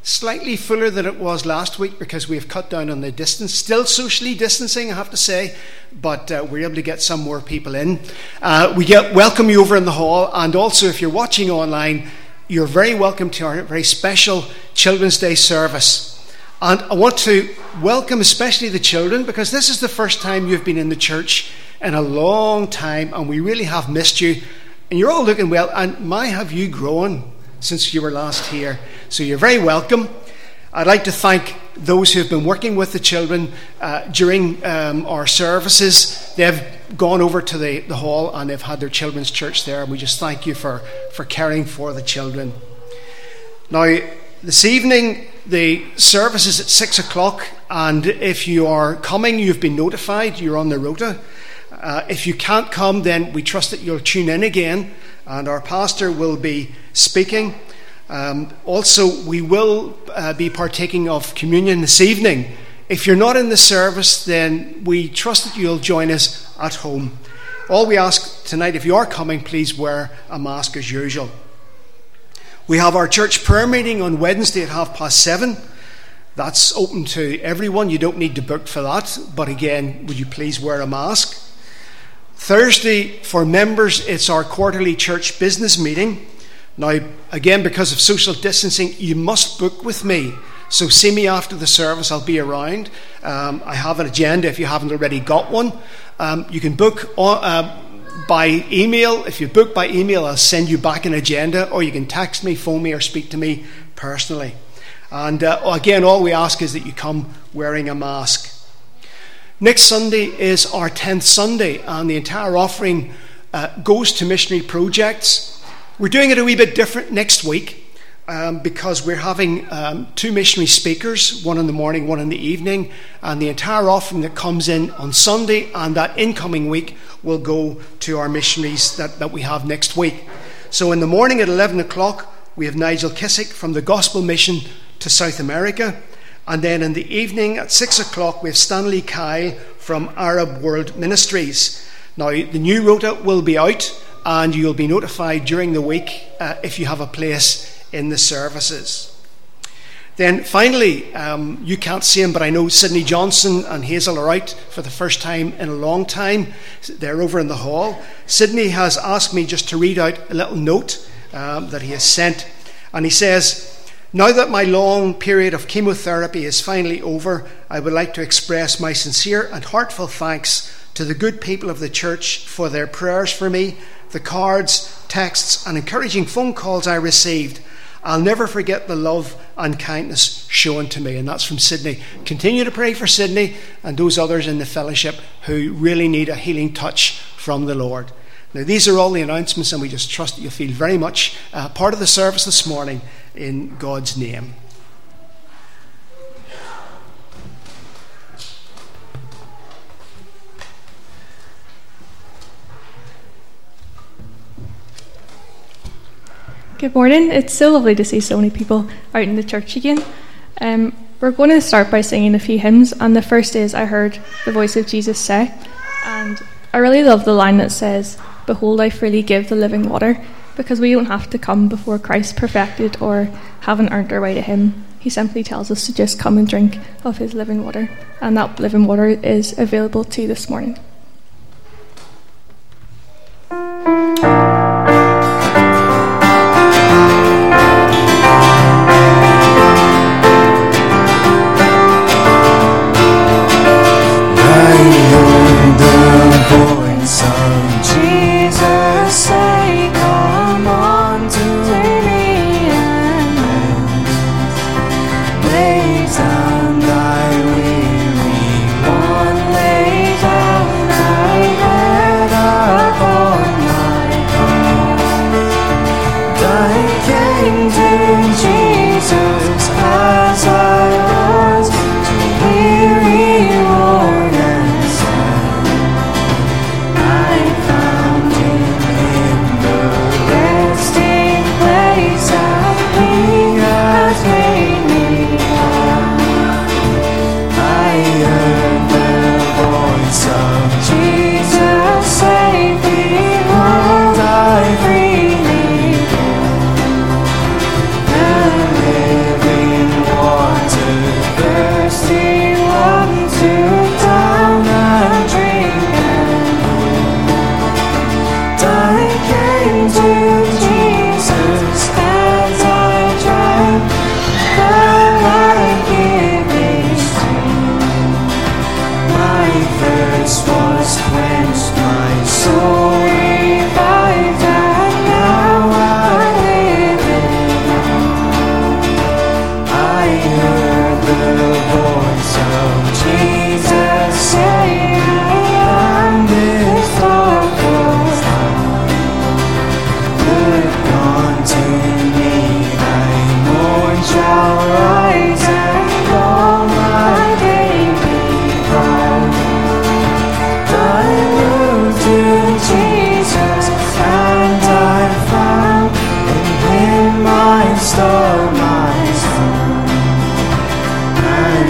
Slightly fuller than it was last week because we've cut down on the distance. Still socially distancing, I have to say, but we're able to get some more people in. We welcome you over in the hall, and also if you're watching online, you're very welcome to our very special Children's Day service. And I want to welcome especially the children, because this is the first time you've been in the church in a long time, and we really have missed you. And you're all looking well, and my, have you grown since you were last here. So you're very welcome. I'd like to thank those who have been working with the children during our services. They've gone over to the hall and they've had their children's church there. And we just thank you for caring for the children. Now, this evening, the service is at 6 o'clock. And if you are coming, you've been notified. You're on the rota. If you can't come, then we trust that you'll tune in again. And our pastor will be speaking. Also, we will be partaking of communion this evening. If you're not in the service, then we trust that you'll join us at home. All we ask tonight, if you are coming, please wear a mask as usual. We have our church prayer meeting on Wednesday at 7:30. That's open to everyone. You don't need to book for that. But again, would you please wear a mask? Thursday, for members, it's our quarterly church business meeting. Now, again, because of social distancing, you must book with me. So see me after the service. I'll be around. I have an agenda if you haven't already got one. You can book by email. If you book by email, I'll send you back an agenda, or you can text me, phone me, or speak to me personally. And again, all we ask is that you come wearing a mask. Next Sunday is our 10th Sunday, and the entire offering goes to missionary projects. We're doing it a wee bit different next week because we're having 2 missionary speakers, one in the morning, one in the evening, and the entire offering that comes in on Sunday and that incoming week will go to our missionaries that we have next week. So in the morning at 11 o'clock, we have Nigel Kissick from the Gospel Mission to South America. And then in the evening at 6 o'clock, we have Stanley Kyle from Arab World Ministries. Now, the new rota will be out, and you'll be notified during the week if you have a place in the services. Then finally, you can't see him, but I know Sidney Johnson and Hazel are out for the first time in a long time. They're over in the hall. Sidney has asked me just to read out a little note that he has sent. And he says, "Now that my long period of chemotherapy is finally over, I would like to express my sincere and heartfelt thanks to the good people of the church for their prayers for me, the cards, texts, and encouraging phone calls I received. I'll never forget the love and kindness shown to me." And that's from Sydney. Continue to pray for Sydney and those others in the fellowship who really need a healing touch from the Lord. Now, these are all the announcements, and we just trust that you feel very much part of the service this morning in God's name. Good morning. It's so lovely to see so many people out in the church again. We're going to start by singing a few hymns, and the first is "I Heard the Voice of Jesus Say," and I really love the line that says, "Behold, I freely give the living water," because we don't have to come before Christ perfected or haven't earned our way to him. He simply tells us to just come and drink of his living water, and that living water is available to you this morning. Lay down thy weary one, lay down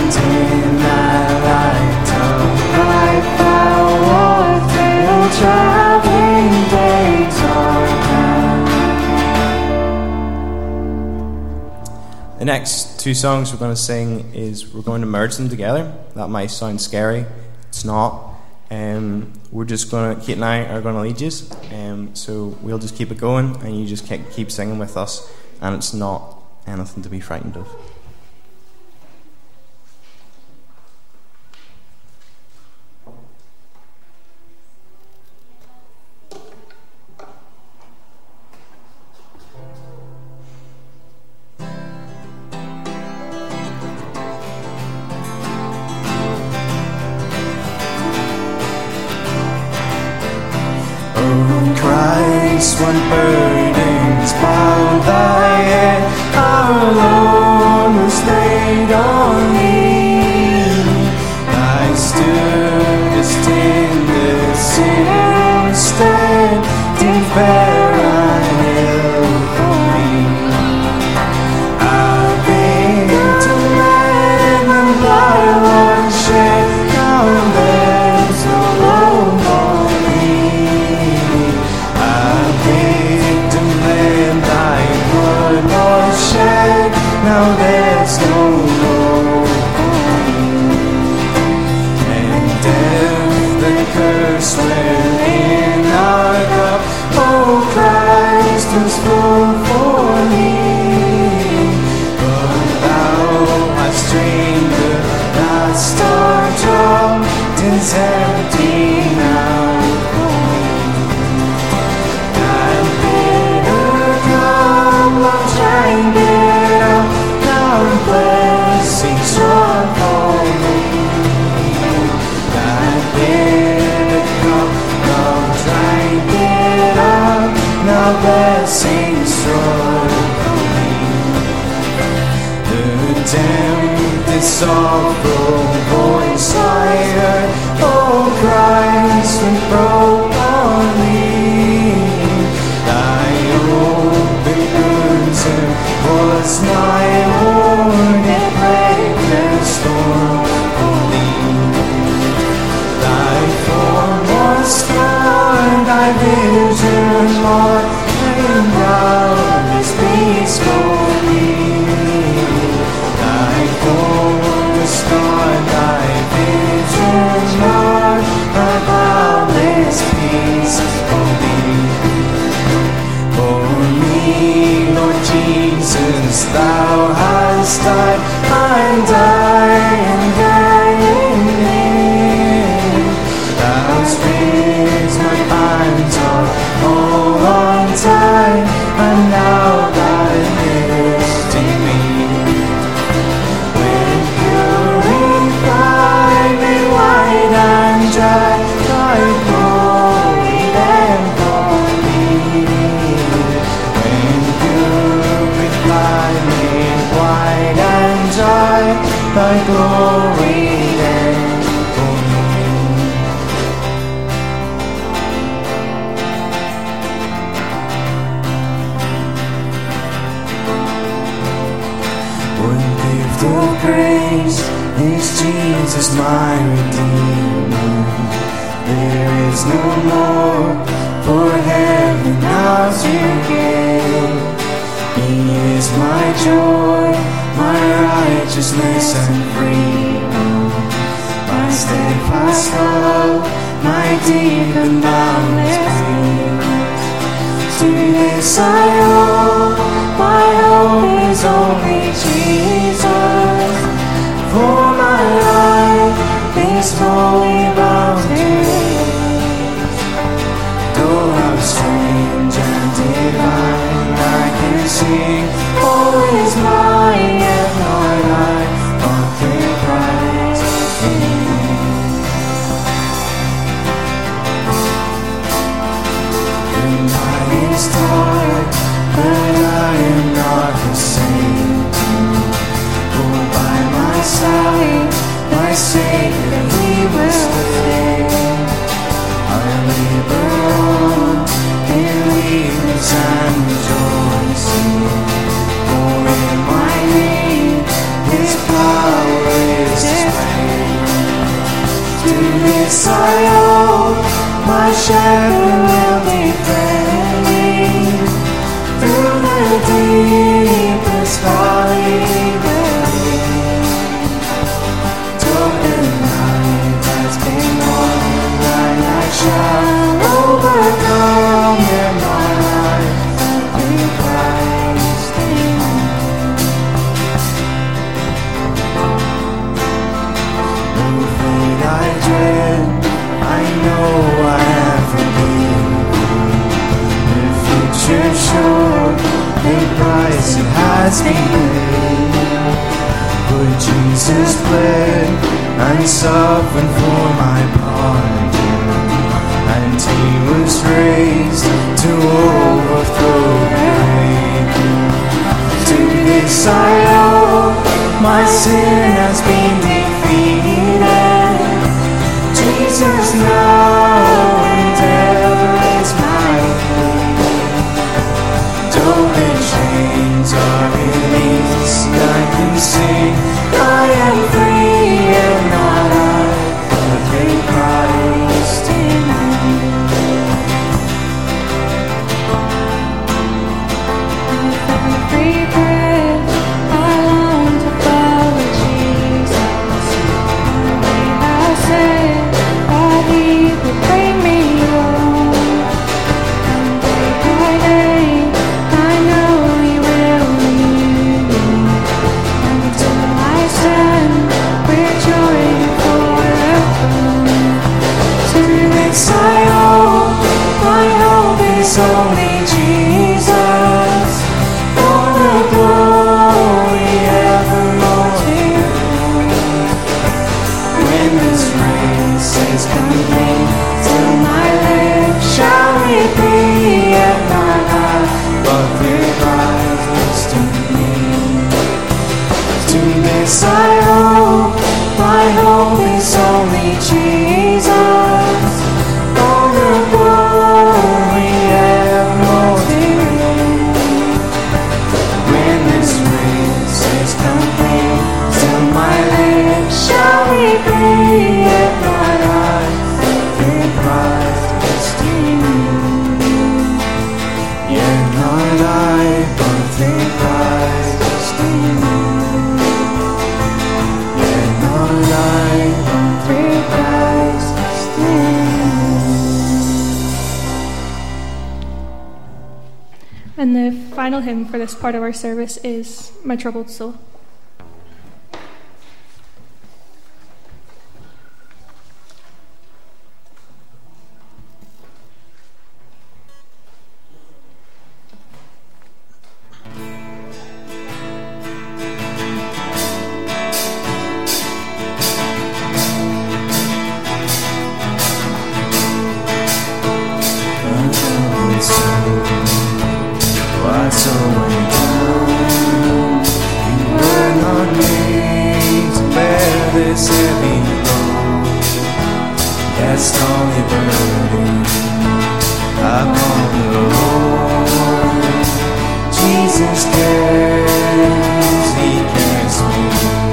The next two songs we're going to sing we're going to merge them together. That might sound scary. It's not. We're just going to, Kate and I are going to lead you. So we'll just keep it going and you just keep singing with us, and it's not anything to be frightened of. What burdens bound thy head, our Lord was laid on thee. Thy stoodest in the sinner's stead, did bear an ill for me. Our victim and the blood was shed, now there's no hope for thee. Victim and thy blood was shed, now there's no hope for me. And death, the curse within our cup, oh Christ was full for me. But thou hast drained the last star drop, 'tis empty now. Find it out, now blessings run for me. That bitter cup, now drank it up, now blessings run for me. The tempest sorrow voice I heard, oh Christ, when broke on me. Thy open was my Lord, and brave the storm for thee. Thy form was scorned, thy vision marred, and darkness peace for thee. Thy form was scorned, thy vision marred, thy cloudless peace for thee. For me, Lord Jesus, thou hast died, and I am dying in. Thou hast raised my bands all untied, and now thou livest in me. When purified, made white and dry, thy glory then for me. When purified, made white and dry, thy glory then for me. One gift of grace is Jesus my Redeemer. There is no more for heaven now to give. He is my joy, my righteousness and freedom, my steadfast love, my deep and boundless peace. To this I owe, my hope is only Jesus, for my life is fully bound to His. Though I'm strange and divine, I can sing, all is mine, and my life often Christ in. The night is dark, but I am not the same. For by my side, my Savior, He will stay. I labor on in weakness and rejoicing, for in my need His power is this I owe, my shepherd will defend me through the deepest valley. Though the night has been long, I shall overcome in my life through Christ in me. No fate I dread, I know I am forgiven. The future's sure, the price it has been paid. For Jesus bled and suffered for my pardon, and He was raised to overthrow the grave. To this I owe, my sin has been defeated. Jesus now and ever is my King. Though the chains are released, I can sing, I am free and not I, but through Christ in me. With every breath, I long to follow Jesus. He has said that He will bring me home, and day by day, I know He will lead me until I stand with joy before the throne. To this I owe, my hope is only Jesus, for the glory evermore to Him. When this race is complete, till my lips shall be, yet not I, but through Christ in me. To this I owe, my hope is only Jesus, for the glory evermore to Him. When this race is complete, till my lips shall be, yet not I, through Christ in me. Yet not I, but through Christ in me. Yet not I, but through Christ in me. And the final hymn for this part of our service is My Troubled Soul. What's so way down? You were not made to bear this heavy load. Cast all your burden upon the Lord. Jesus cares, He cares for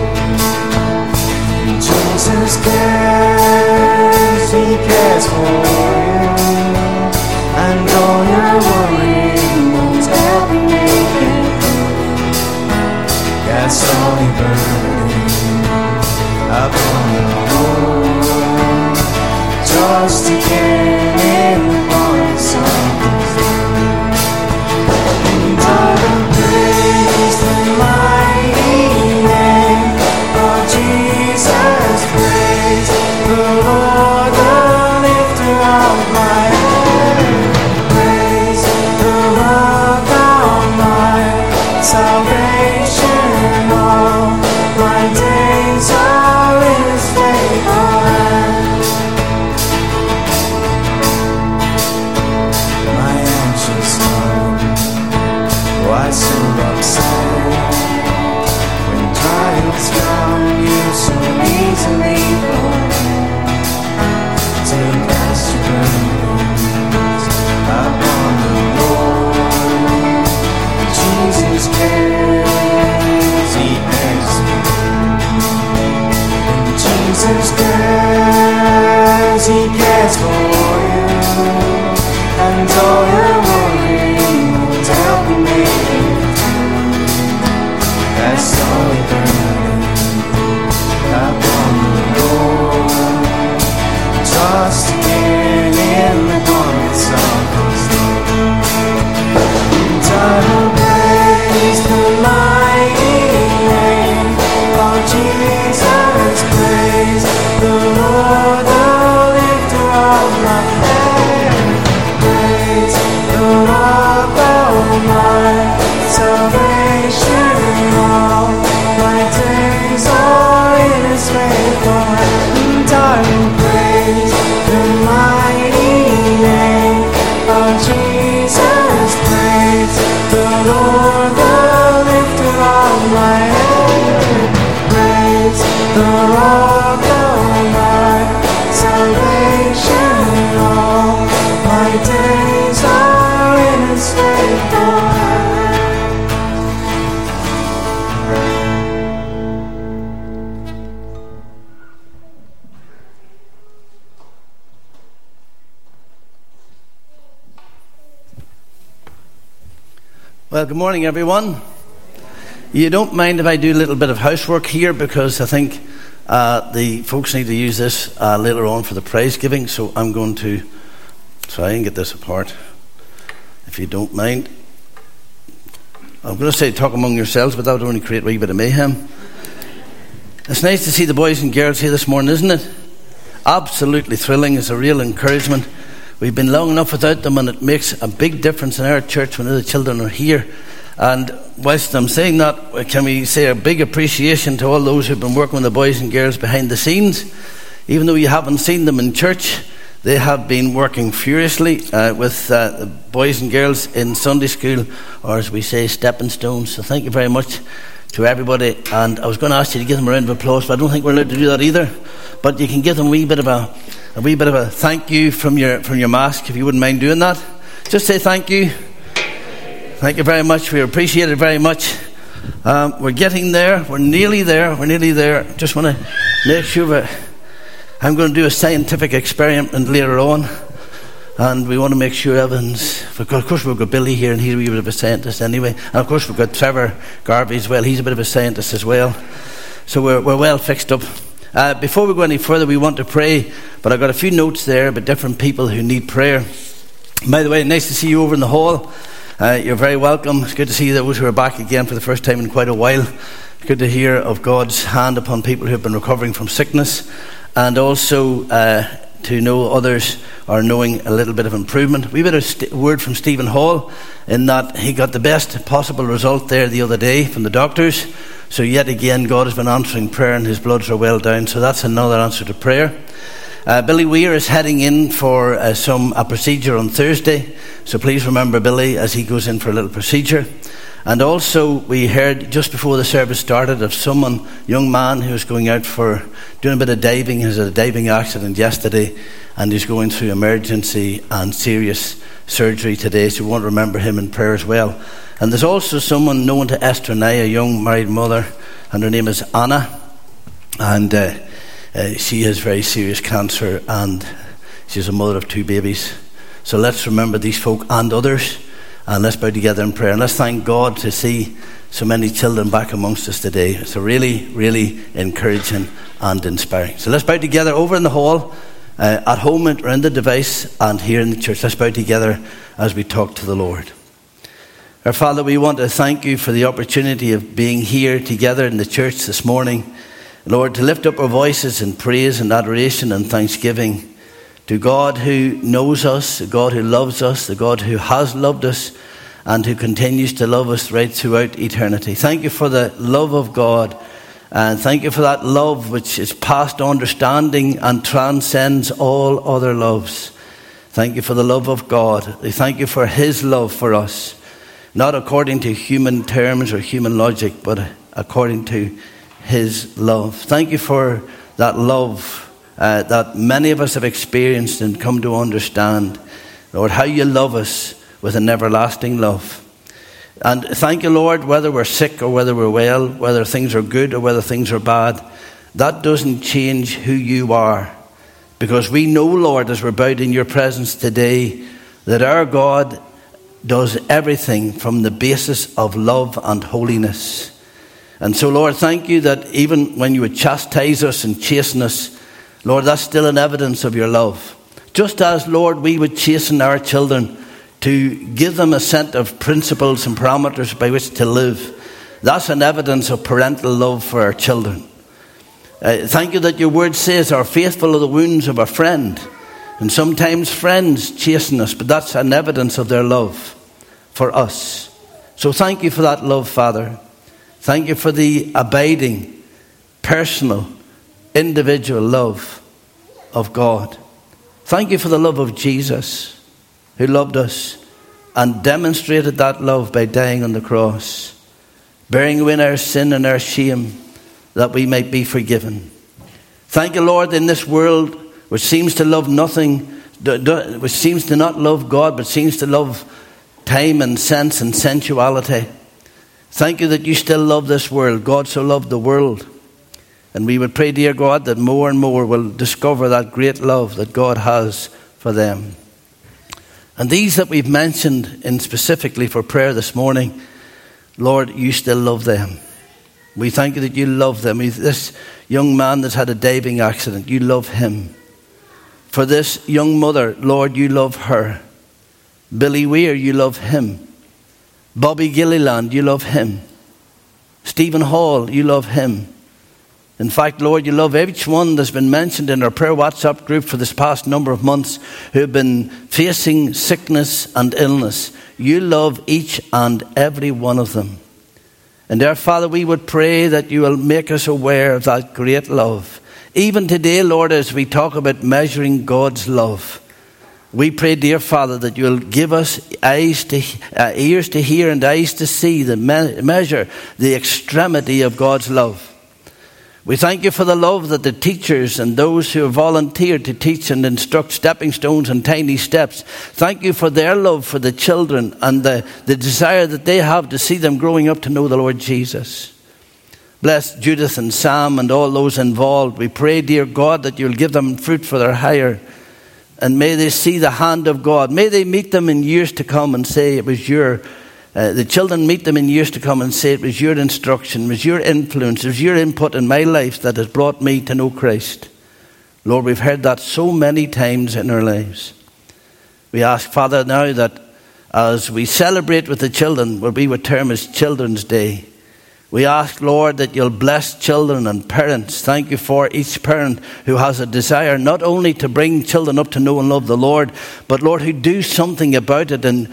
you. Jesus cares, He cares for you. And all your worrying won't help you make it through. Cast all your burden upon the Lord. Trust again in the promise of His word. And I will praise the mighty name of Jesus. Praise the Lord, the lifter of my head. Praise the Lord, thou my salvation. All my days are in His faithful hand. Well, good morning, everyone. You don't mind if I do a little bit of housework here, because I think the folks need to use this later on for the prize giving, so I'm going to try and get this apart, if you don't mind. I'm going to say talk among yourselves, but that would only create a wee bit of mayhem. It's nice to see the boys and girls here this morning, isn't it? Absolutely thrilling. It's a real encouragement. We've been long enough without them, and it makes a big difference in our church when the children are here. And whilst I'm saying that, can we say a big appreciation to all those who've been working with the boys and girls behind the scenes? Even though you haven't seen them in church, they have been working furiously with the boys and girls in Sunday school, or as we say, stepping stones. So thank you very much to everybody. And I was going to ask you to give them a round of applause, but I don't think we're allowed to do that either. But you can give them a wee bit of a thank you from your mask, if you wouldn't mind doing that. Just say thank you. Thank you very much. We appreciate it very much. We're getting there. We're nearly there. Just want to make sure that I'm going to do a scientific experiment later on, and we want to make sure Evans. Of course, we've got Billy here, and he's a wee bit of a scientist anyway. And of course, we've got Trevor Garvey as well. He's a bit of a scientist as well. So we're well fixed up. Before we go any further, we want to pray, but I've got a few notes there about different people who need prayer. By the way, nice to see you over in the hall. You're very welcome. It's good to see those who are back again for the first time in quite a while. It's good to hear of God's hand upon people who have been recovering from sickness, and also to know others are knowing a little bit of improvement. We had a word from Stephen Hall in that he got the best possible result there the other day from the doctors. So yet again, God has been answering prayer, and his bloods are well down. So that's another answer to prayer. Billy Weir is heading in for a procedure on Thursday. So please remember Billy as he goes in for a little procedure. And also we heard just before the service started of young man who was going out for doing a bit of diving. He had a diving accident yesterday, and he's going through emergency and serious surgery today. So we want to remember him in prayer as well. And there's also someone known to Esther and I, a young married mother, and her name is Anna. And she has very serious cancer, and she's a mother of 2 babies. So let's remember these folk and others, and let's bow together in prayer. And let's thank God to see so many children back amongst us today. It's a really, really encouraging and inspiring. So let's bow together over in the hall, at home or in the device, and here in the church. Let's bow together as we talk to the Lord. Our Father, we want to thank you for the opportunity of being here together in the church this morning. Lord, to lift up our voices in praise and adoration and thanksgiving to God who knows us, the God who loves us, the God who has loved us, and who continues to love us right throughout eternity. Thank you for the love of God, and thank you for that love which is past understanding and transcends all other loves. Thank you for the love of God. We thank you for his love for us, not according to human terms or human logic, but according to his love. Thank you for that love that many of us have experienced and come to understand. Lord, how you love us with an everlasting love. And thank you, Lord, whether we're sick or whether we're well, whether things are good or whether things are bad, that doesn't change who you are. Because we know, Lord, as we're bowed in your presence today, that our God does everything from the basis of love and holiness. And so, Lord, thank you that even when you would chastise us and chasten us, Lord, that's still an evidence of your love. Just as, Lord, we would chasten our children to give them a set of principles and parameters by which to live, that's an evidence of parental love for our children. Thank you that your word says, are faithful are the wounds of a friend. And sometimes friends chasten us, but that's an evidence of their love for us. So thank you for that love, Father. Thank you for the abiding, personal, individual love of God. Thank you for the love of Jesus, who loved us and demonstrated that love by dying on the cross, bearing away our sin and our shame, that we might be forgiven. Thank you, Lord, in this world which seems to love nothing, which seems to not love God, but seems to love time and sense and sensuality. Thank you that you still love this world. God so loved the world. And we would pray, dear God, that more and more will discover that great love that God has for them. And these that we've mentioned in specifically for prayer this morning, Lord, you still love them. We thank you that you love them. This young man that's had a diving accident, you love him. For this young mother, Lord, you love her. Billy Weir, you love him. Bobby Gilliland, you love him. Stephen Hall, you love him. In fact, Lord, you love each one that's been mentioned in our prayer WhatsApp group for this past number of months who have been facing sickness and illness. You love each and every one of them. And there, Father, we would pray that you will make us aware of that great love. Even today, Lord, as we talk about measuring God's love, we pray, dear Father, that you'll give us ears to hear and eyes to see, the measure the extremity of God's love. We thank you for the love that the teachers and those who have volunteered to teach and instruct stepping stones and tiny steps. Thank you for their love for the children and the desire that they have to see them growing up to know the Lord Jesus. Bless Judith and Sam and all those involved. We pray, dear God, that you'll give them fruit for their hire. And may they see the hand of God. May they meet them in years to come and say it was the children meet them in years to come and say it was your instruction, it was your influence, it was your input in my life that has brought me to know Christ. Lord, we've heard that so many times in our lives. We ask, Father, now that as we celebrate with the children, what we would term as Children's Day, we ask, Lord, that you'll bless children and parents. Thank you for each parent who has a desire not only to bring children up to know and love the Lord, but, Lord, who do something about it. And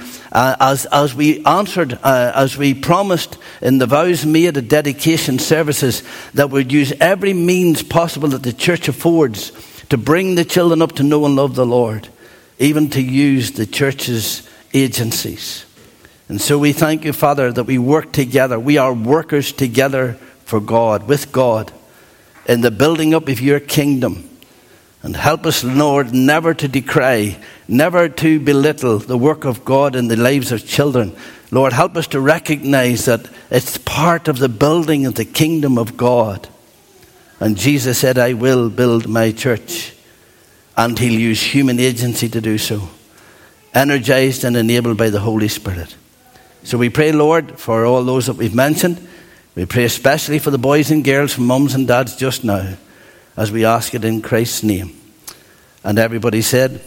as we answered, as we promised in the vows made at dedication services, that we'd use every means possible that the church affords to bring the children up to know and love the Lord, even to use the church's agencies. And so we thank you, Father, that we work together. We are workers together for God, with God, in the building up of your kingdom. And help us, Lord, never to decry, never to belittle the work of God in the lives of children. Lord, help us to recognize that it's part of the building of the kingdom of God. And Jesus said, I will build my church. And he'll use human agency to do so, energized and enabled by the Holy Spirit. So we pray, Lord, for all those that we've mentioned. We pray especially for the boys and girls from mums and dads just now, as we ask it in Christ's name. And everybody said,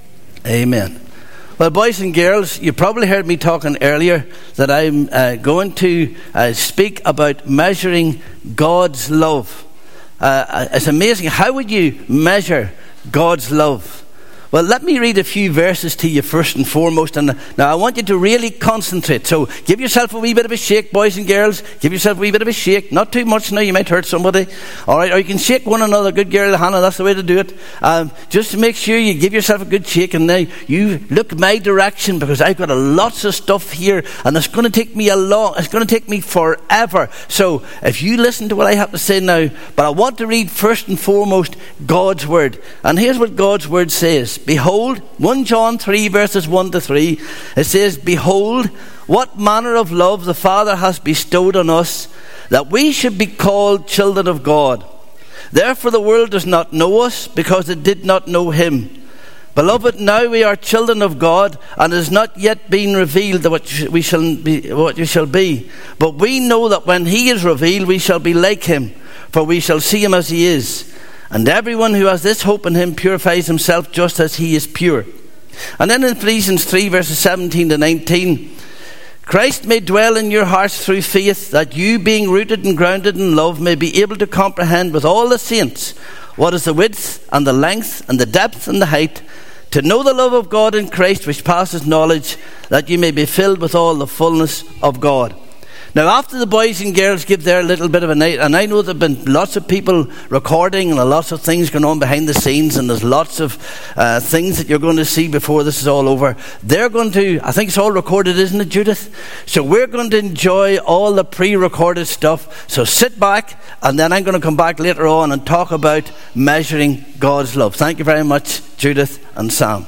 Amen. Well, boys and girls, you probably heard me talking earlier that I'm going to speak about measuring God's love. It's amazing. How would you measure God's love? Well, let me read a few verses to you first and foremost. And now I want you to really concentrate. So give yourself a wee bit of a shake, boys and girls. Give yourself a wee bit of a shake. Not too much now, you might hurt somebody. All right, or you can shake one another. Good girl, Hannah, that's the way to do it. Just to make sure you give yourself a good shake. And now you look my direction, because I've got lots of stuff here. And it's going to take me it's going to take me forever. So if you listen to what I have to say now, but I want to read first and foremost God's word. And here's what God's word says. Behold, 1 John 3 verses 1 to 3, it says, Behold, what manner of love the Father has bestowed on us, that we should be called children of God. Therefore the world does not know us, because it did not know him. Beloved, now we are children of God, and it has not yet been revealed what you shall be. But we know that when he is revealed, we shall be like him, for we shall see him as he is. And everyone who has this hope in him purifies himself just as he is pure. And then in Ephesians 3, verses 17 to 19, Christ may dwell in your hearts through faith, that you, being rooted and grounded in love, may be able to comprehend with all the saints what is the width and the length and the depth and the height, to know the love of God in Christ which passes knowledge, that you may be filled with all the fullness of God. Now, after the boys and girls give their little bit of a night, and I know there have been lots of people recording and lots of things going on behind the scenes, and there's lots of things that you're going to see before this is all over. They're going to, I think it's all recorded, isn't it, Judith? So we're going to enjoy all the pre-recorded stuff. So sit back, and then I'm going to come back later on and talk about measuring God's love. Thank you very much, Judith and Sam.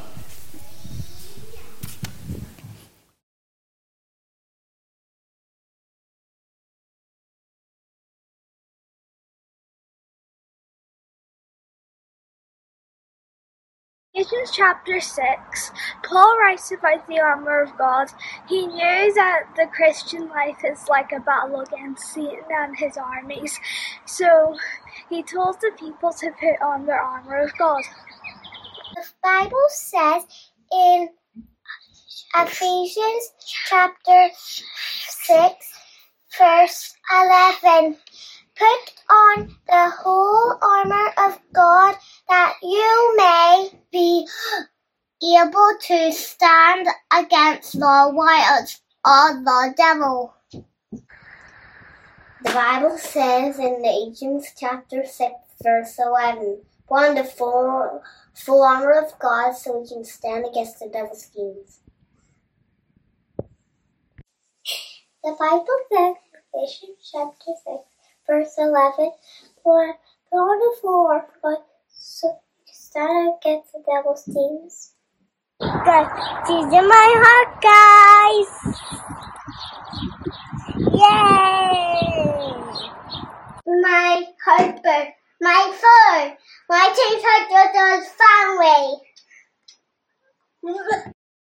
Ephesians chapter 6, Paul writes about the armour of God. He knew that the Christian life is like a battle against Satan and his armies. So he told the people to put on their armour of God. The Bible says in Ephesians chapter 6, verse 11, put on the whole armour of God, that you may be able to stand against the wiles of the devil. The Bible says in Ephesians chapter 6, verse 11, put on the full armour of God so we can stand against the devil's schemes. The Bible says in Ephesians chapter 6, verse 11, put on the full armour of God so you can stand against the devil's schemes. These are my heart, guys! Yay! My husband, my phone, my TikTok family.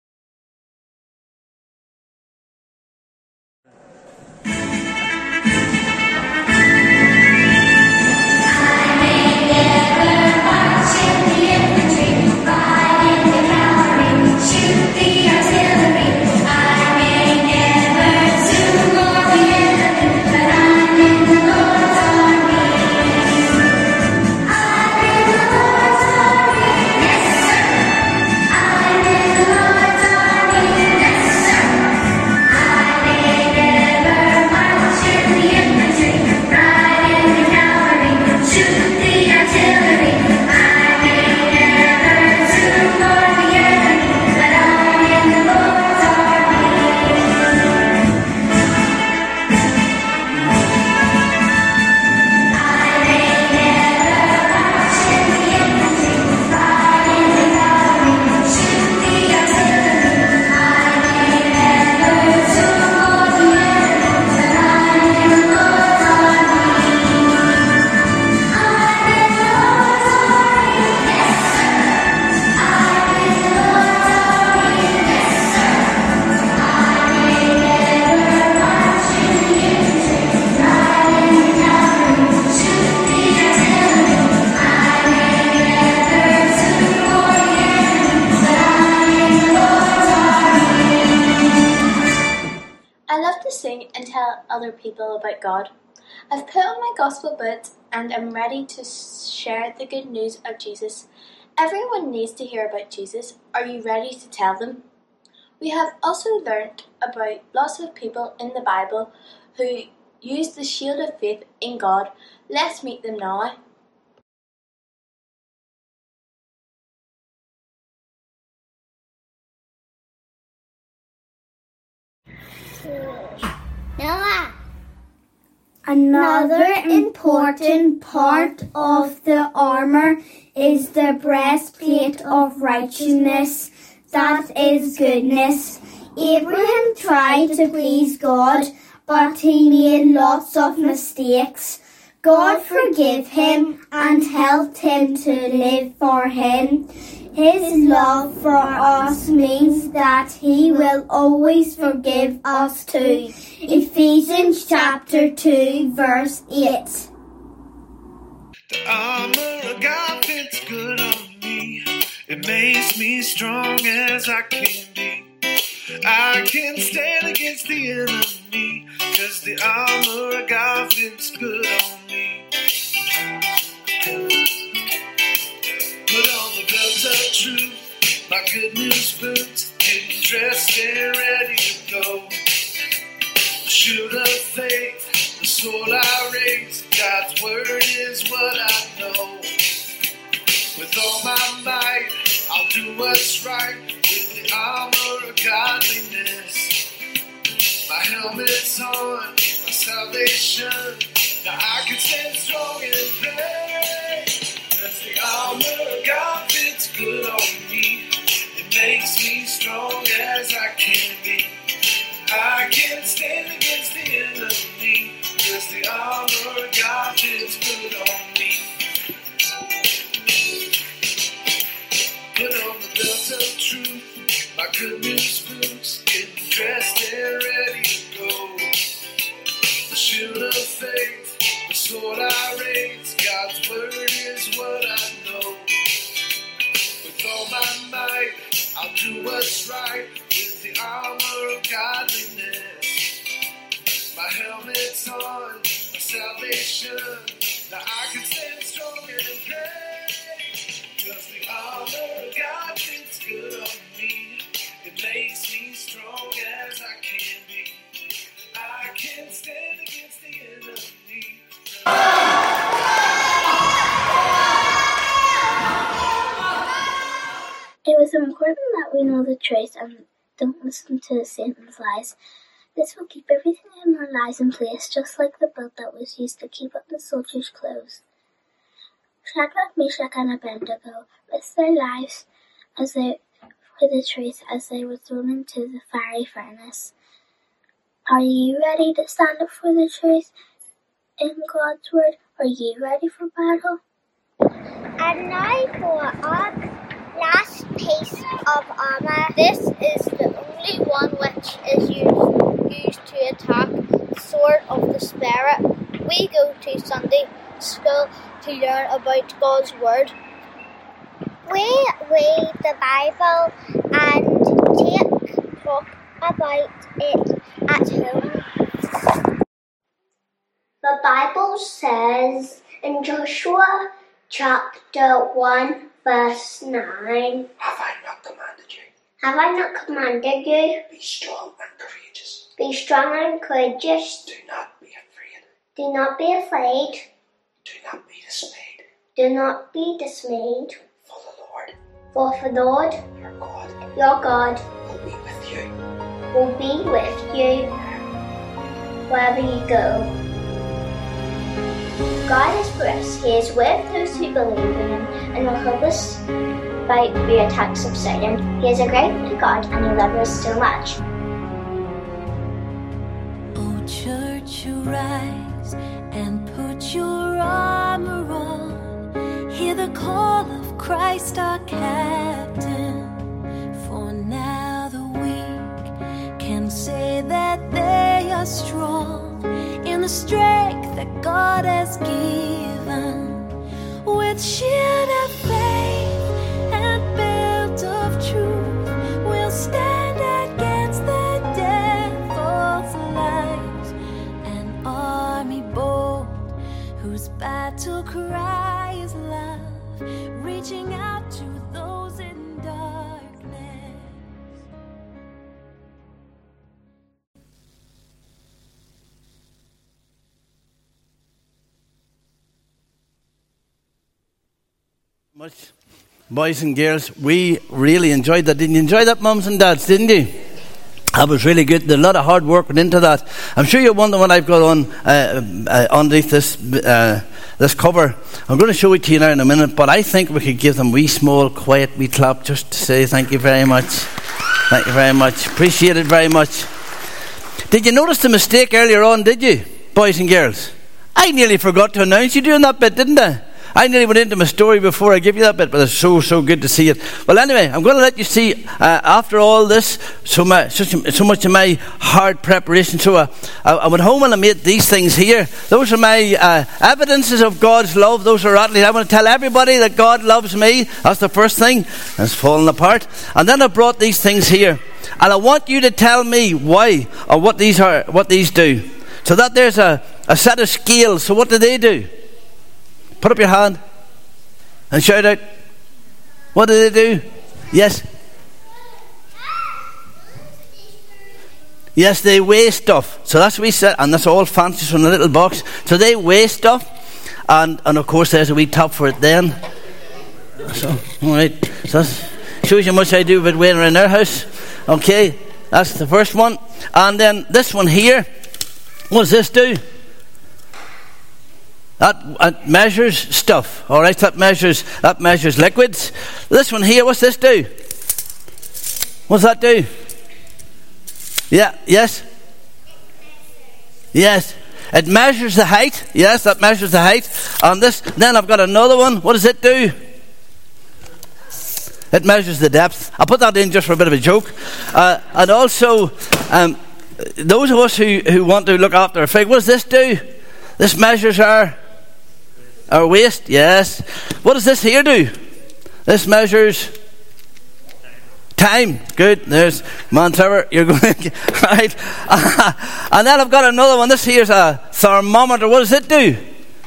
Other people about God. I've put on my gospel boots and I'm ready to share the good news of Jesus. Everyone needs to hear about Jesus. Are you ready to tell them? We have also learnt about lots of people in the Bible who use the shield of faith in God. Let's meet them now. Noah. Another important part of the armour is the breastplate of righteousness, that is goodness. Abraham tried to please God, but he made lots of mistakes. God forgave him and helped him to live for him. His love for us means that he will always forgive us too. Ephesians chapter 2 verse 8. The armor of God fits good on me. It makes me strong as I can be. I can stand against the enemy, 'cause the armor of God fits good on me. Put on the belt of truth, my good news boots, getting dressed and ready to go. The shield of faith, the sword I raise, God's word is what I know. With all my might, I'll do what's right with the armor of godliness. My helmet's on, my salvation. Now I can stand strong and pray. 'Cause the armor of God fits good on me. It makes me strong as I can be. I can stand against the enemy. 'Cause the armor of God fits good on me. Put on the belt of truth, my good news boots, getting dressed and ready to go. The shield of faith, the sword I raise, God's word is what I know. With all my might, I'll do what's right with the armor of godliness. My helmet's on, my salvation. Now I can stand strong and pray. 'Cause the armor of God fits good on me. It makes me strong as I can be. I can stand against the enemy. It was important that we know the truth and don't listen to Satan's lies. This will keep everything in our lives in place, just like the belt that was used to keep up the soldiers' clothes. Shadrach, Meshach, and Abednego risked their lives for the truth as they were thrown into the fiery furnace. Are you ready to stand up for the truth in God's word? Are you ready for battle? And now for our last piece of armour. This is the only one which is used to attack the sword of the Spirit. We go to Sunday school to learn about God's word. We read the Bible and talk about it at home. The Bible says in Joshua chapter 1 verse 9, Have I not commanded you? Have I not commanded you? Be strong and courageous. Be strong and courageous. Do not be afraid. Do not be afraid. Do not be dismayed. Do not be dismayed. For the Lord, For the Lord, your God, will be with you. Will be with you wherever you go. God is for us. He is with those who believe in Him and will help us fight the attacks of Satan. He is a great God and He loves us so much. Oh, church, arise and put your armor on. Hear the call of Christ our captain. For now the weak can say that they are strong in the strength that God has given. With shield of faith and belt of truth, we'll stand against the devil's lies. An army bold whose battle cry is love, reaching out to those in darkness. Much. Boys and girls, we really enjoyed that. Didn't you enjoy that, mums and dads, didn't you? That was really good. There's a lot of hard work went into that. I'm sure you're wondering what I've got on underneath this cover. I'm going to show it to you now in a minute, but I think we could give them wee small quiet wee clap just to say thank you very much. Thank you very much. Appreciate it very much. Did you notice the mistake earlier on, did you, boys and girls? I nearly forgot to announce you doing that bit, didn't I? I nearly went into my story before I gave you that bit, but it's so good to see it. Well, anyway, I'm going to let you see, after all this, so much of my hard preparation. So I went home and I made these things here. Those are my evidences of God's love. Those are I want to tell everybody that God loves me. That's the first thing. It's falling apart. And then I brought these things here. And I want you to tell me why, or what these do. So that there's a set of scales. So what do? Put up your hand and shout out. What do they do? Yes. Yes, they weigh stuff. So that's what we said, and that's all fancy from a little box. So they weigh stuff, and of course there's a wee top for it then. So, all right. So that shows you how much I do with weighing around our house. Okay, that's the first one. And then this one here, what does this do? That measures stuff. All right, that measures liquids. This one here, what's this do? What's that do? Yeah, yes? Yes. It measures the height. Yes, that measures the height. And this, then I've got another one. What does it do? It measures the depth. I put that in just for a bit of a joke. And also, those of us who want to look after a fig, what does this do? This measures our waist. Yes. What does this here do? This measures time. Good. There's man Trevor. You're going right. And then I've got another one. This here's a thermometer. What does it do?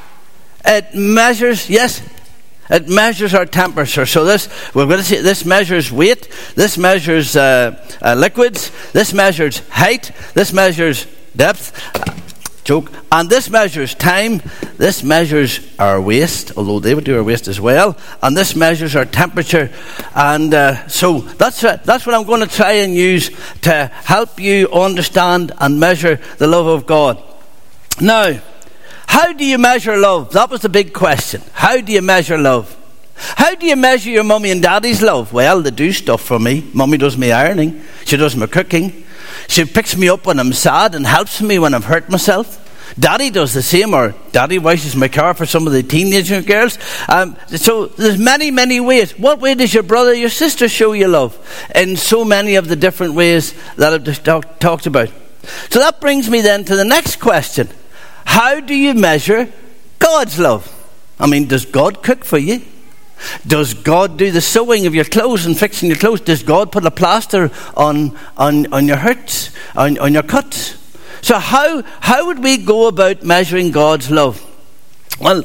It measures. Yes. It measures our temperature. So we're going to see, this measures weight. This measures liquids. This measures height. This measures depth. Joke. And this measures time. This measures our waist, although they would do our waist as well. And this measures our temperature. And so that's what I'm going to try and use to help you understand and measure the love of God. Now, how do you measure love? That was the big question. How do you measure love? How do you measure your mummy and daddy's love? Well, they do stuff for me. Mummy does my ironing. She does my cooking. She picks me up when I'm sad and helps me when I've hurt myself. Daddy does the same, or Daddy washes my car for some of the teenager girls. So there's many ways. What way does your brother, your sister show you love? In so many of the different ways that I've just talked about. So that brings me then to the next question. How do you measure God's love? I mean, does God cook for you? Does God do the sewing of your clothes and fixing your clothes? Does God put a plaster on your hurts, on your cuts? So how would we go about measuring God's love? Well,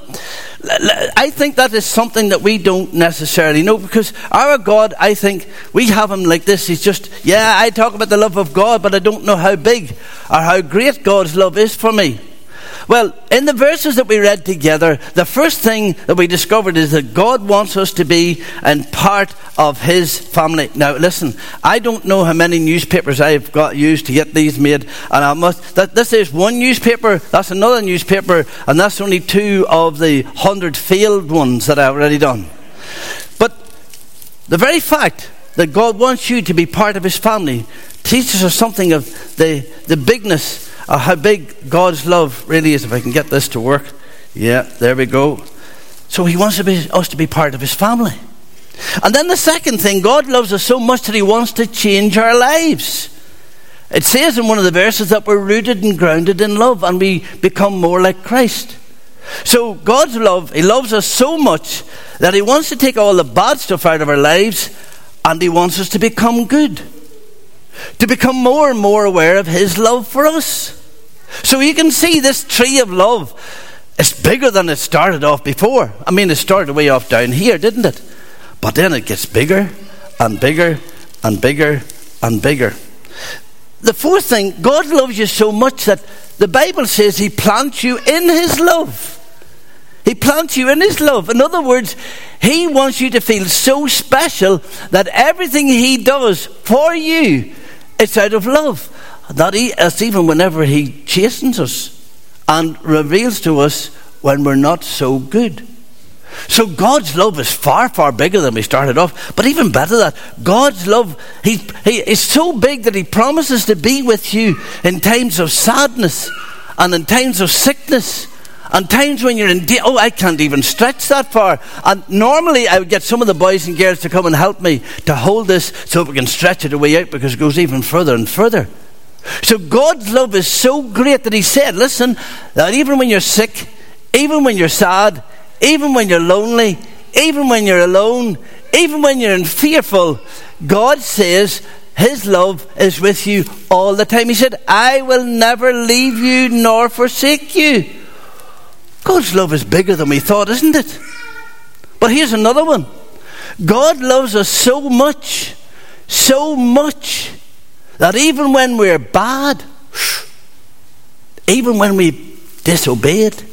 I think that is something that we don't necessarily know, because our God, I think, we have him like this. He's just, I talk about the love of God, but I don't know how big or how great God's love is for me. Well, in the verses that we read together, the first thing that we discovered is that God wants us to be in part of his family. Now, listen, I don't know how many newspapers I've got used to get these made, and this is one newspaper, that's another newspaper, and that's only 2 of the 100 failed ones that I've already done. But the very fact that God wants you to be part of his family teaches us something of the bigness of how big God's love really is. If I can get this to work. Yeah, there we go. So he wants us to be part of his family. And then the second thing, God loves us so much that he wants to change our lives. It says in one of the verses that we're rooted and grounded in love, and we become more like Christ. So God's love, he loves us so much that he wants to take all the bad stuff out of our lives, and he wants us to become good. To become more and more aware of his love for us. So you can see this tree of love is bigger than it started off before. I mean, it started way off down here, didn't it? But then it gets bigger and bigger and bigger and bigger. The fourth thing, God loves you so much that the Bible says he plants you in his love. He plants you in his love. In other words, he wants you to feel so special that everything he does for you, it's out of love. That's even whenever he chastens us and reveals to us when we're not so good. So God's love is far, far bigger than we started off. But even better that, God's love, he is so big that he promises to be with you in times of sadness and in times of sickness And times when you're in I can't even stretch that far. And normally I would get some of the boys and girls to come and help me to hold this so we can stretch it away out, because it goes even further and further. So God's love is so great that he said, listen, that even when you're sick, even when you're sad, even when you're lonely, even when you're alone, even when you're fearful, God says his love is with you all the time. He said, I will never leave you nor forsake you. God's love is bigger than we thought, isn't it? But here's another one. God loves us so much, that even when we're bad, even when we disobeyed,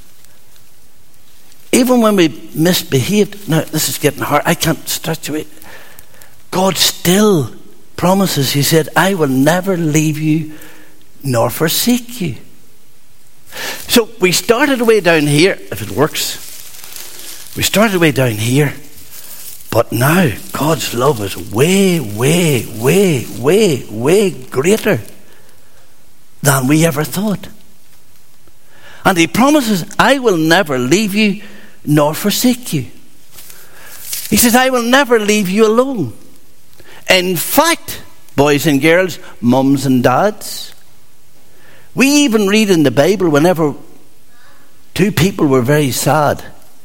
even when we misbehaved, now this is getting hard, I can't stretch away. God still promises, he said, I will never leave you nor forsake you. So we started way down here, if it works. We started way down here. But now God's love is way, way, way, way, way greater than we ever thought. And he promises, I will never leave you nor forsake you. He says, I will never leave you alone. In fact, boys and girls, mums and dads, we even read in the Bible whenever two people were very sad,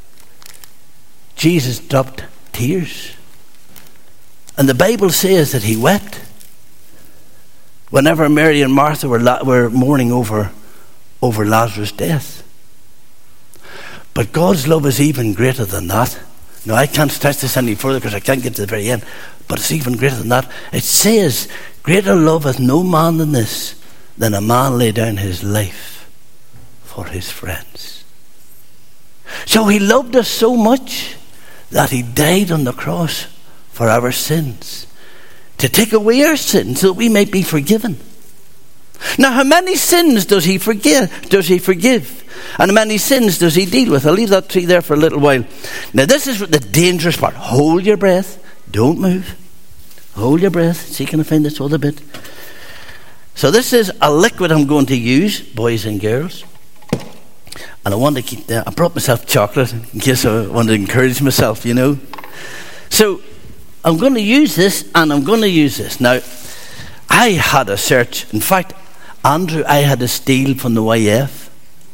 Jesus dropped tears. And the Bible says that he wept whenever Mary and Martha were mourning over Lazarus' death. But God's love is even greater than that. Now, I can't stretch this any further because I can't get to the very end, but it's even greater than that. It says, greater love hath no man than this, than a man lay down his life for his friends. So he loved us so much that he died on the cross for our sins, to take away our sins so that we might be forgiven. Now, how many sins does he forgive? And how many sins does he deal with? I'll leave that tree there for a little while. Now, this is the dangerous part. Hold your breath. Don't move. Hold your breath. See, can I find this other bit? So this is a liquid I'm going to use, boys and girls. And I want to keep that. I brought myself chocolate in case I want to encourage myself, you know. So I'm going to use this, and I'm going to use this. Now, I had a search. In fact, Andrew, I had to steal from the YF.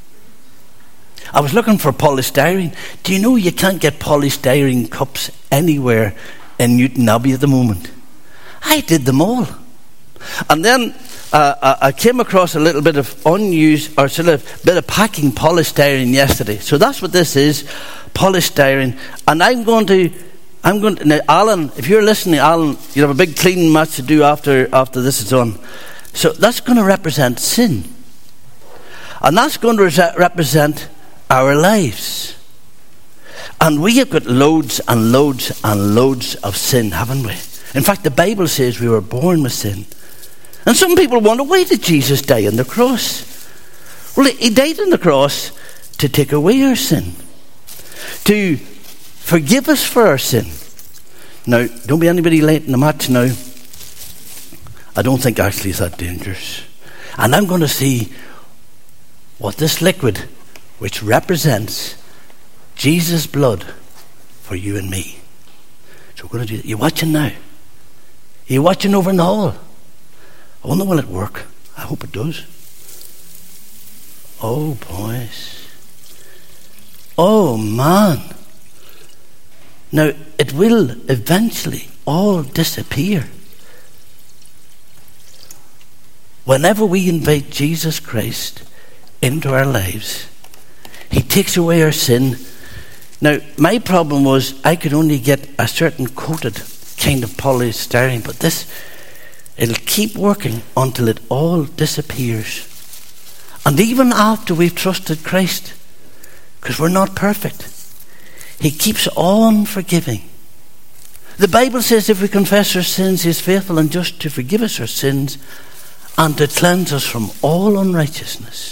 I was looking for polystyrene. Do you know you can't get polystyrene cups anywhere in Newton Abbey at the moment? I did them all. And then I came across a little bit of unused, or sort of bit of packing polystyrene yesterday. So that's what this is, polystyrene. And I'm going to now, Alan, if you're listening, Alan, you have a big cleaning match to do after this is done. So that's going to represent sin. And that's going to represent our lives. And we have got loads and loads and loads of sin, haven't we? In fact, the Bible says we were born with sin. And some people wonder, why did Jesus die on the cross? Well, he died on the cross to take away our sin, to forgive us for our sin. Now, don't be anybody late in the match now. I don't think actually it's that dangerous. And I'm going to see what this liquid, which represents Jesus' blood for you and me. So we're going to do that. You're watching now. You're watching over in the hall. I wonder, will it work? I hope it does. Oh, boys. Oh, man. Now, it will eventually all disappear. Whenever we invite Jesus Christ into our lives, he takes away our sin. Now, my problem was I could only get a certain coated kind of polystyrene, but this, it'll keep working until it all disappears. And even after we've trusted Christ, because we're not perfect, he keeps on forgiving. The Bible says if we confess our sins, he is faithful and just to forgive us our sins and to cleanse us from all unrighteousness.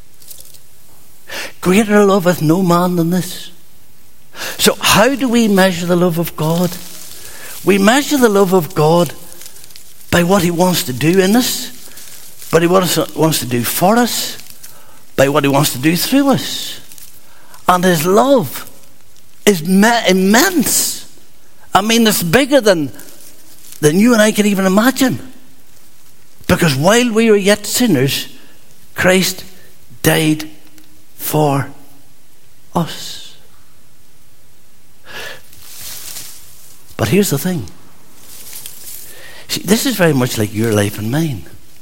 Greater love hath no man than this. So how do we measure the love of God? We measure the love of God by what he wants to do in us, but he wants to do for us, by what he wants to do through us. And his love is immense. I mean, it's bigger than you and I can even imagine. Because while we were yet sinners, Christ died for us. But here's the thing. See, this is very much like your life and mine.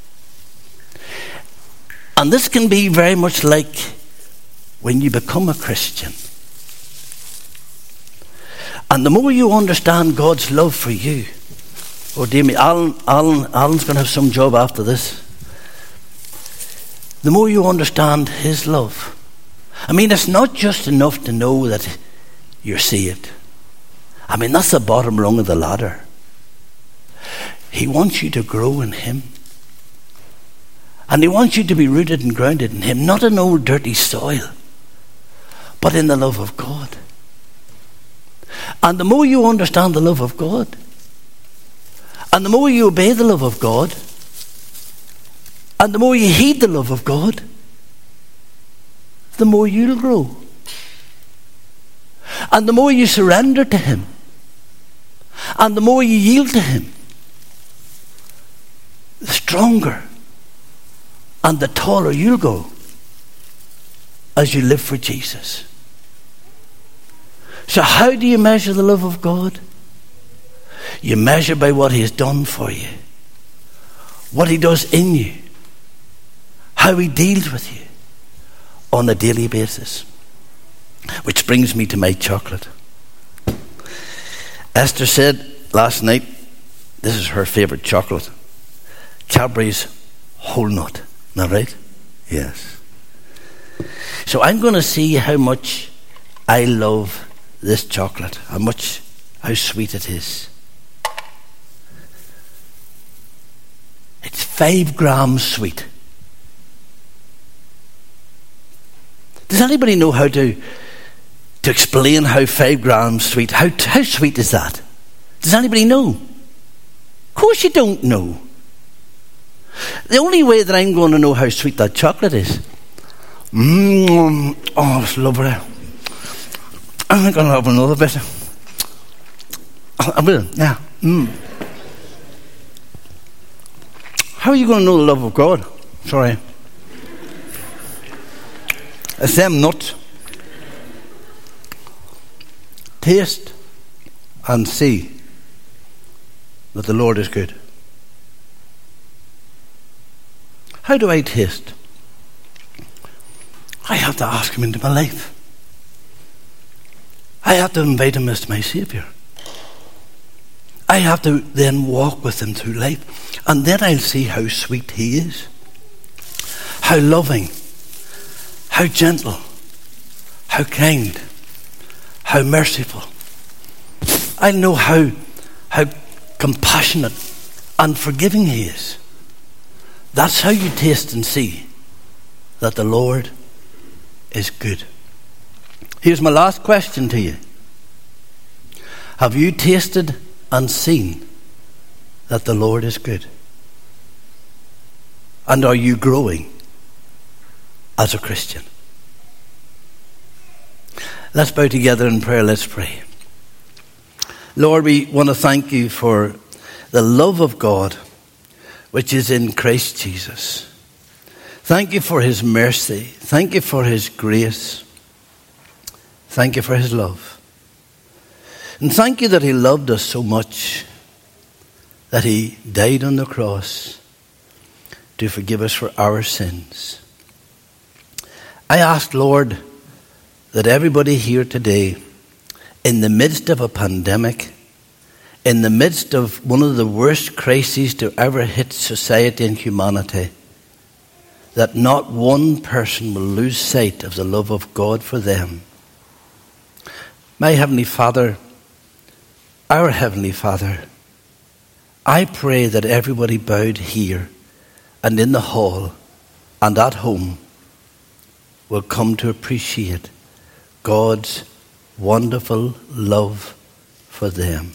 And this can be very much like when you become a Christian. And the more you understand God's love for you, oh dear me, Alan's going to have some job after this. The more you understand his love. I mean, it's not just enough to know that you're saved. I mean, that's the bottom rung of the ladder. He wants you to grow in him. And he wants you to be rooted and grounded in him, not in old dirty soil, but in the love of God. And the more you understand the love of God, and the more you obey the love of God, and the more you heed the love of God, the more you'll grow. And the more you surrender to him, and the more you yield to him, the stronger and the taller you'll go as you live for Jesus. So how do you measure the love of God? You measure by what he has done for you, what he does in you, how he deals with you on a daily basis. Which brings me to my chocolate. Esther said last night, this is her favourite chocolate, Cadbury's Whole Nut. Isn't that right? Yes. So I'm going to see how much I love this chocolate, how sweet it is. It's 5 grams sweet. Does anybody know how to explain how 5 grams sweet? How sweet is that? Does anybody know? Of course you don't know. The only way that I'm going to know how sweet that chocolate is, oh, it's lovely. I'm going to have another bit. I will, yeah. How are you going to know the love of God? Sorry. It's them nuts. Taste and see that the Lord is good. How do I taste? I have to ask him into my life. I have to invite him as my Saviour. I have to then walk with him through life. And then I'll see how sweet he is. How loving. How gentle. How kind. How merciful. I'll know how compassionate and forgiving he is. That's how you taste and see that the Lord is good. Here's my last question to you. Have you tasted and seen that the Lord is good? And are you growing as a Christian? Let's bow together in prayer. Let's pray. Lord, we want to thank you for the love of God which is in Christ Jesus. Thank you for his mercy. Thank you for his grace. Thank you for his love. And thank you that he loved us so much that he died on the cross to forgive us for our sins. I ask, Lord, that everybody here today, in the midst of a pandemic, in the midst of one of the worst crises to ever hit society and humanity, that not one person will lose sight of the love of God for them. My Heavenly Father, our Heavenly Father, I pray that everybody bowed here and in the hall and at home will come to appreciate God's wonderful love for them.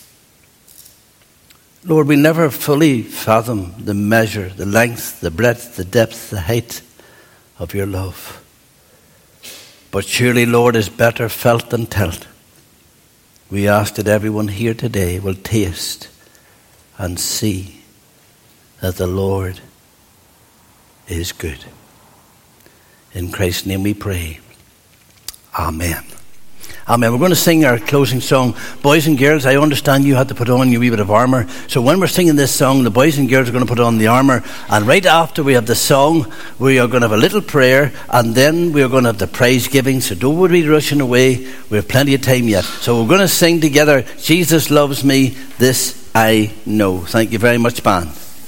Lord, we never fully fathom the measure, the length, the breadth, the depth, the height of your love. But surely, Lord, is better felt than told. We ask that everyone here today will taste and see that the Lord is good. In Christ's name we pray. Amen. Amen. We're going to sing our closing song. Boys and girls, I understand you had to put on your wee bit of armour. So when we're singing this song, the boys and girls are going to put on the armour. And right after we have the song, we are going to have a little prayer. And then we are going to have the prize giving. So don't be rushing away. We have plenty of time yet. So we're going to sing together, Jesus Loves Me, This I Know. Thank you very much, band.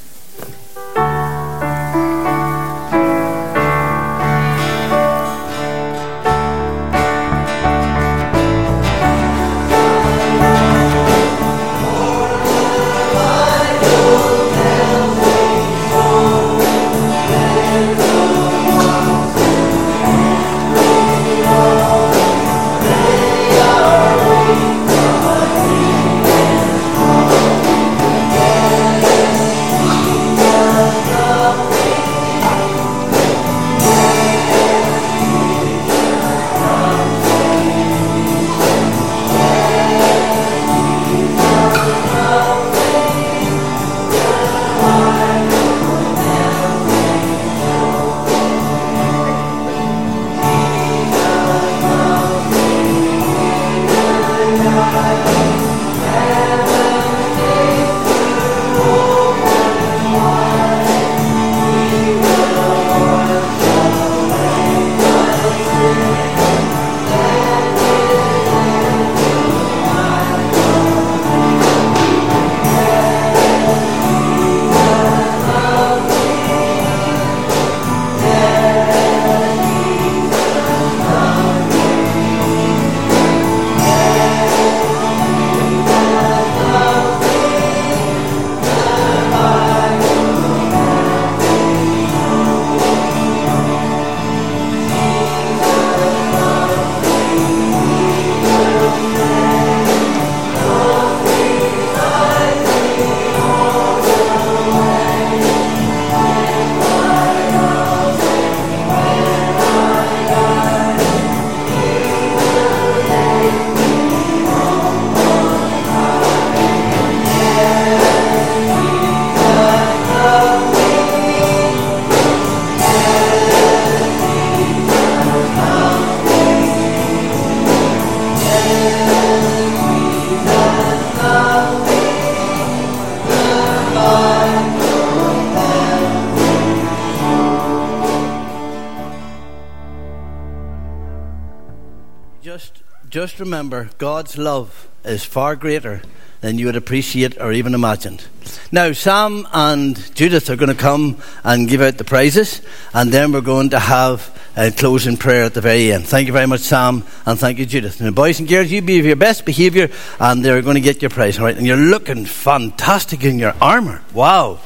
Just remember, God's love is far greater than you would appreciate or even imagine. Now, Sam and Judith are going to come and give out the prizes, and then we're going to have a closing prayer at the very end. Thank you very much, Sam, and thank you, Judith. And boys and girls, you be of your best behaviour, and they're going to get your prize, all right? And you're looking fantastic in your armour. Wow.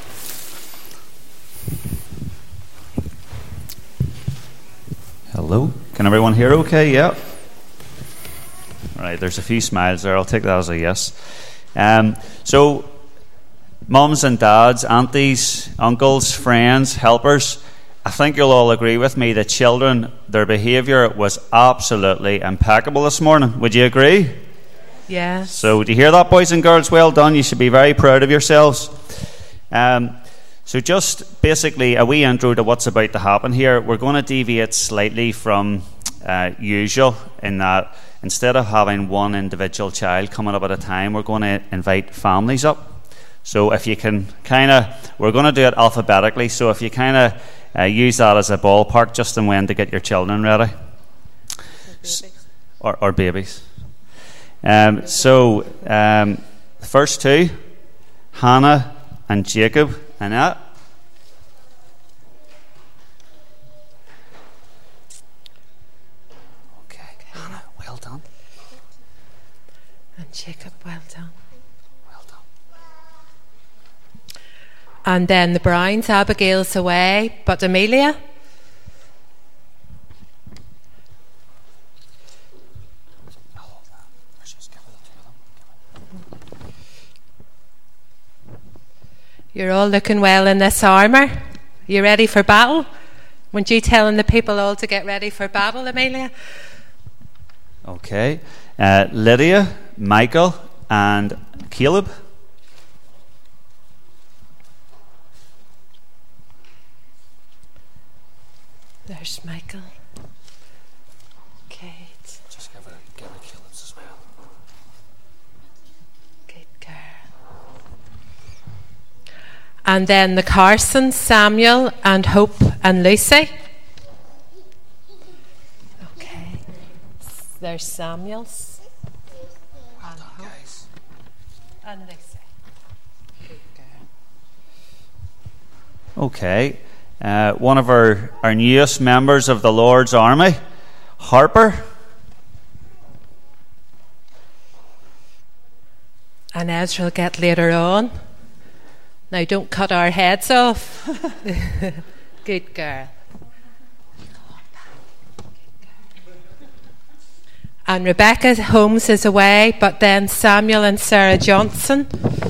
Hello. Can everyone hear okay? Yeah. Right, there's a few smiles there. I'll take that as a yes. So, mums and dads, aunties, uncles, friends, helpers, I think you'll all agree with me that children, their behaviour was absolutely impeccable this morning. Would you agree? Yes. So, do you hear that, boys and girls? Well done. You should be very proud of yourselves. So just basically a wee intro to what's about to happen here. We're going to deviate slightly from usual in that instead of having one individual child coming up at a time, we're going to invite families up. So if you can we're going to do it alphabetically, so if you use that as a ballpark just and when to get your children ready. Or babies. The first two, Hannah and Jacob. Annette. Okay. Hannah, well done. And Jacob, well done. Well done. And then the Browns, Abigail's away, but Amelia. You're all looking well in this armour. You ready for battle? Weren't you telling the people all to get ready for battle, Amelia? Okay. Lydia, Michael, and Caleb. There's Michael. Kate. Just give her Caleb's as well. Good girl. And then the Carsons, Samuel, and Hope, and Lucy. Okay. There's Samuel's. And Hope. Guys. And Lucy. Good girl. Okay. One of our newest members of the Lord's Army, Harper. And Ezra will get later on. Now don't cut our heads off. Good girl. And Rebecca Holmes is away, but then Samuel and Sarah Johnson.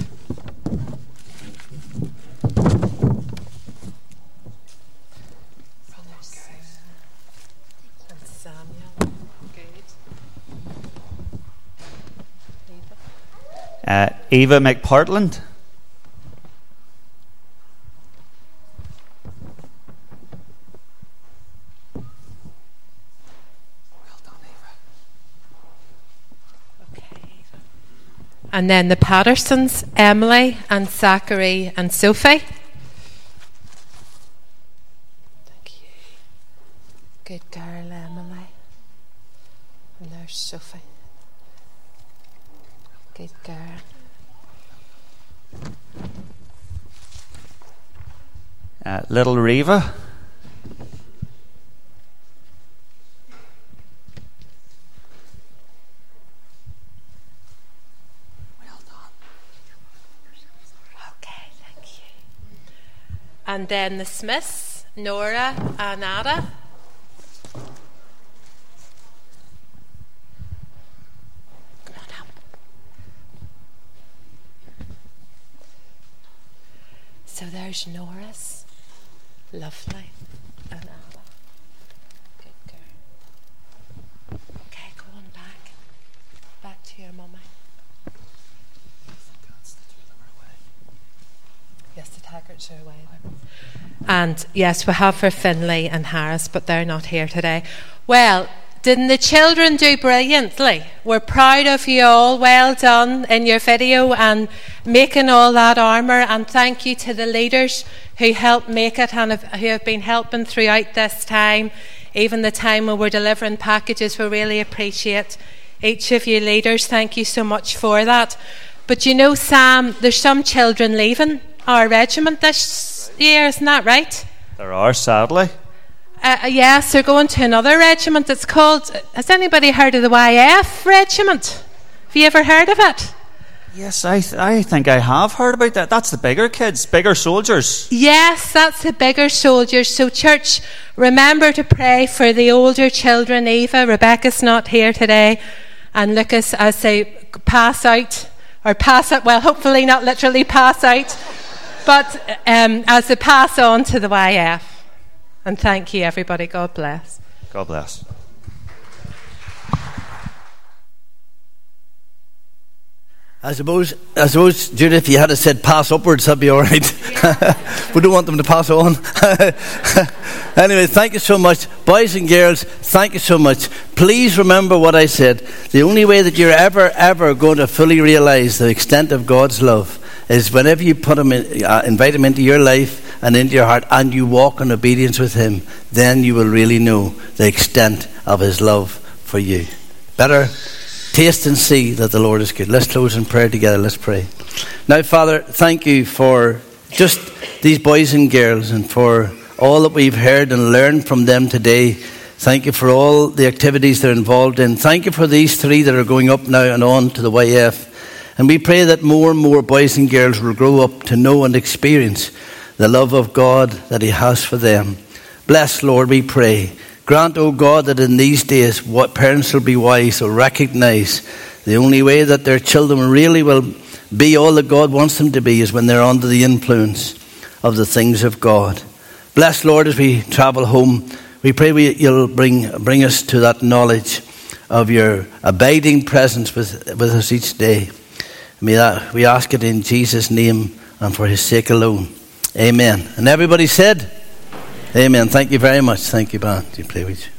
Eva McPartland. Well done, Eva. Okay. And then the Pattersons, Emily and Zachary and Sophie. Thank you. Good girl, Emily. And there's Sophie. Good girl. Little Reva. Well done. Okay, thank you. And then the Smiths, Nora and Ada. So there's Norris, lovely, and Anna. Good girl. Okay, go on back to your mummy. Yes, the Taggarts are away. And yes, we have for Finlay and Harris, but they're not here today. Well, didn't the children do brilliantly? We're proud of you all. Well done in your video and making all that armour. And thank you to the leaders who helped make it and who have been helping throughout this time. Even the time when we're delivering packages, we really appreciate each of you leaders. Thank you so much for that. But you know, Sam, there's some children leaving our regiment this year, isn't that right? There are, sadly. Yes, they're going to another regiment. It's called, has anybody heard of the YF regiment? Have you ever heard of it? Yes, I think I have heard about that. That's the bigger kids, bigger soldiers. Yes, that's the bigger soldiers. So church, remember to pray for the older children. Eva, Rebecca's not here today. And Lucas, as they pass out, well, hopefully not literally pass out, but as they pass on to the YF. And thank you, everybody. God bless. God bless. I suppose, Judith, if you had said pass upwards, that'd be all right. We don't want them to pass on. Anyway, thank you so much. Boys and girls, thank you so much. Please remember what I said. The only way that you're ever going to fully realise the extent of God's love is whenever you put him in, invite him into your life and into your heart, and you walk in obedience with him, then you will really know the extent of his love for you. Better taste and see that the Lord is good. Let's close in prayer together. Let's pray. Now, Father, thank you for just these boys and girls and for all that we've heard and learned from them today. Thank you for all the activities they're involved in. Thank you for these three that are going up now and on to the YF. And we pray that more and more boys and girls will grow up to know and experience the love of God that he has for them. Bless, Lord, we pray. Grant, O God, that in these days what parents will be wise, will recognise the only way that their children really will be all that God wants them to be is when they're under the influence of the things of God. Bless, Lord, as we travel home. We pray you'll bring us to that knowledge of your abiding presence with us each day. We ask it in Jesus' name and for his sake alone. Amen. And everybody said, Amen. Thank you very much. Thank you, band. You play with you.